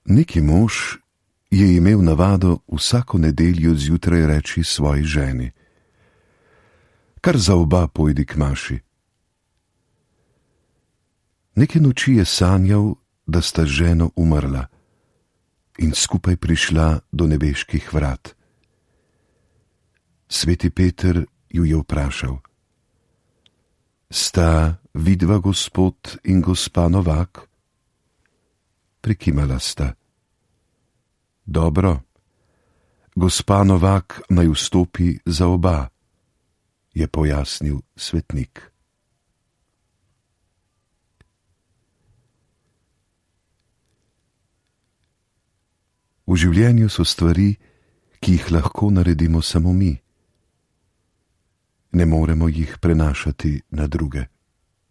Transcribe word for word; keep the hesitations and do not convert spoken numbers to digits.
Neki mož je imel navado vsako nedeljo zjutraj reči svoji ženi: Kar za oba pojdi k maši. Neke noči je sanjal, da sta z ženo umrla in skupaj prišla do nebeških vrat. Sveti Peter ju je vprašal: Sta vidva gospod in gospa Novak? Prikimala sta. Dobro, gospa Novak naj vstopi za oba, je pojasnil svetnik. V življenju so stvari, ki jih lahko naredimo samo mi. Ne moremo jih prenašati na druge.